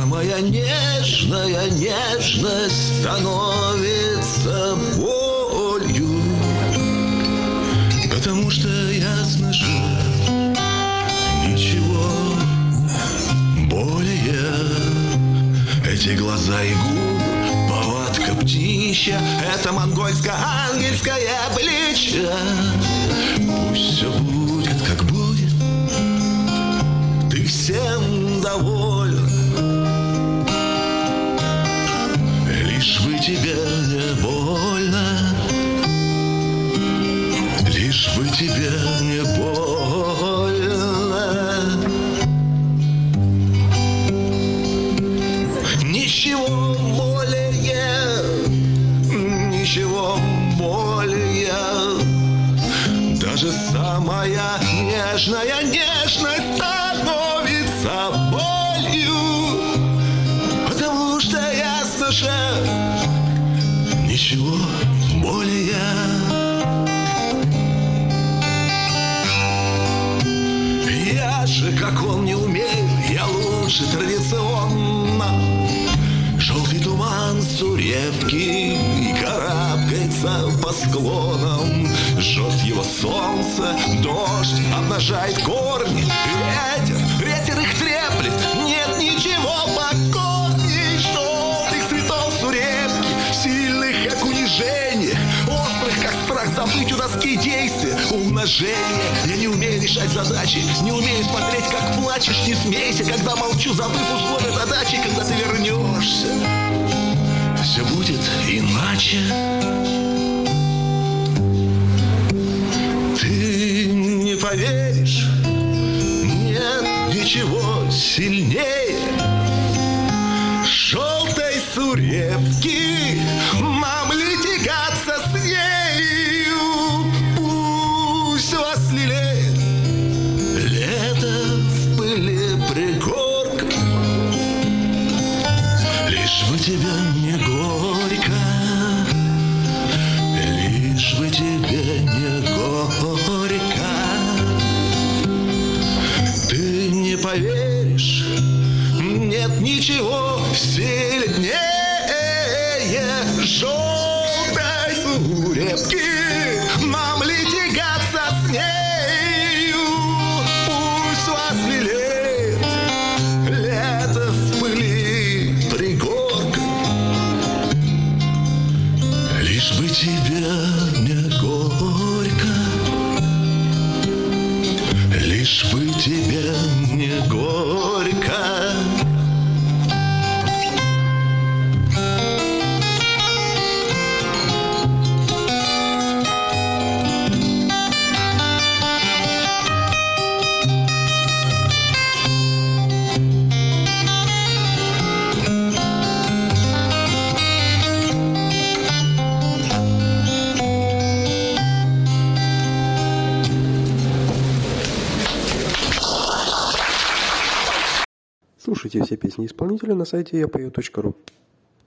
Самая нежная нежность становится болью, потому что ясно же ничего более. Эти глаза и губы, повадка птичья, это монгольско-ангельское обличье. Пусть все будет, как будет, ты всем доволен, лишь бы тебе не больно, лишь бы тебе не больно. Ничего более, даже самая нежная нежность становится болью, потому что ясно же ничего более. Я же, как он, не умею, я лучше традиционно. Желтый туман сурепки и карабкается по склонам. Жжет его солнце, дождь обнажает корни. Ветер их треплет, нет ничего покорней. Желтых цветов сурепки, сильных как унижение, острых как страх забыть у доски действия умножения. Я не умею решать задачи, не умею смотреть, как плачешь. Не смейся, когда молчу, забыв условия задачи. Когда ты вернешься, все будет иначе. Ты не поверишь, нет ничего сильнее желтой сурепки. Мамли тягаться с нею, пусть вас лелеет лето в пыли пригорка. Лишь бы тебе не горько, лишь бы тебе не горько. Ты не поверишь, нет ничего сильнее желтой сурепки. Мамли тягаться с нею, пусть вас лелеет лето в пыли пригорка. Лишь бы тебе не горько, лишь бы тебе не горько. Слушайте все песни исполнителя на сайте yapою.ru.